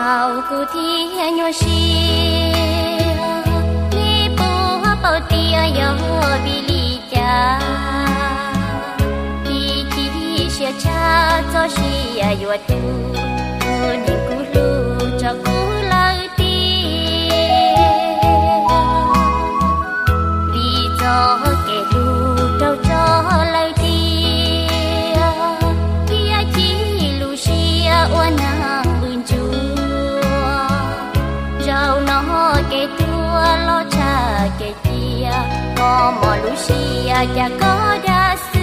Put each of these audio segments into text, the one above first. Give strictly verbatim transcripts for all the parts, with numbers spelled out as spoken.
bao cụ thi nhau xia li bố bao tia yo bi li cha bi chi xia cha cho xia yo tu ni ku lu cho ku lai ti vì cho kẻ lu trâu cho lai ti kia chi lu xia oan nàng bùn chua rau nó kẻ tua lo cha kẻ chia có mò lu xia cha có đa sư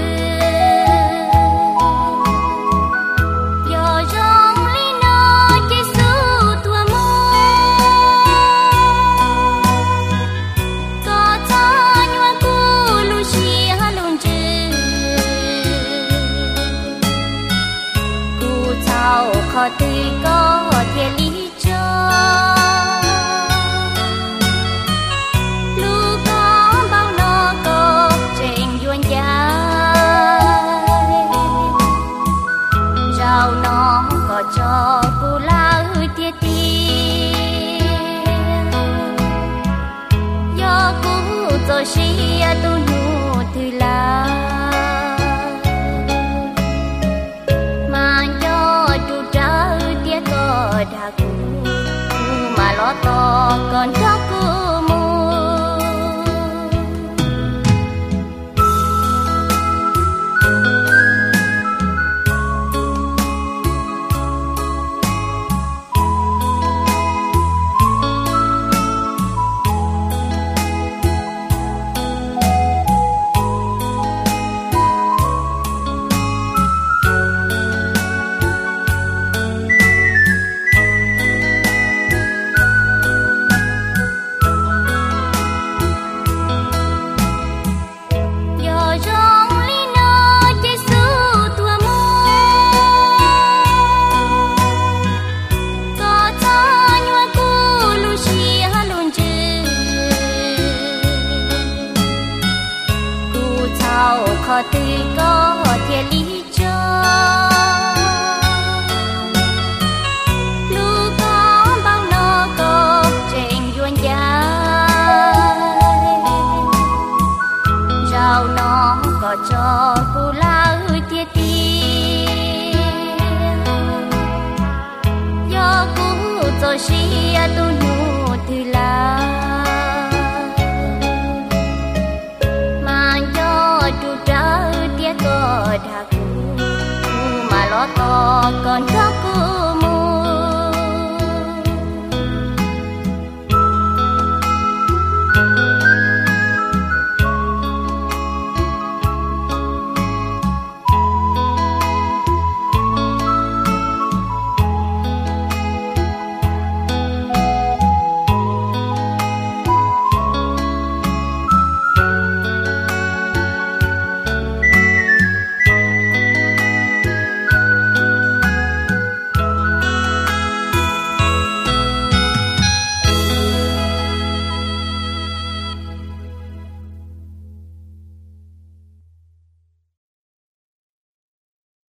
khó tự có thể lý cho lu có bao nó có trên yuan dài rau nó có cho cô la hư tiệt tiệt do cô cho xí tu nụ từ la đa ku mà lo to còn cho ku mu khó tự có thể lý cho lu có bao nó có trên yuan dài rau nó có cho cô la hư tiệt tiệt do cô cho xí tu nụ từ la đa ku mà lo to còn khóc